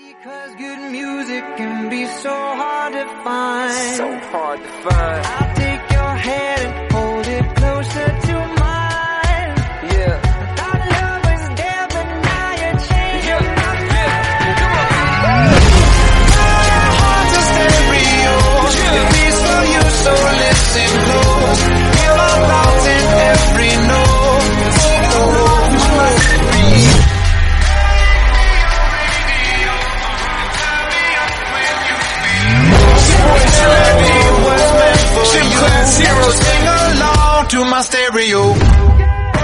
Because good music can be so hard to find. So hard to find. I'll take your hand and hold it closer to mine. Yeah. Our love was there, but now you're changing my mind. My heart's a stereo. It beats for you, so listen close. Hear my thoughts in every note. Sinclair Zero, sing along to my stereo.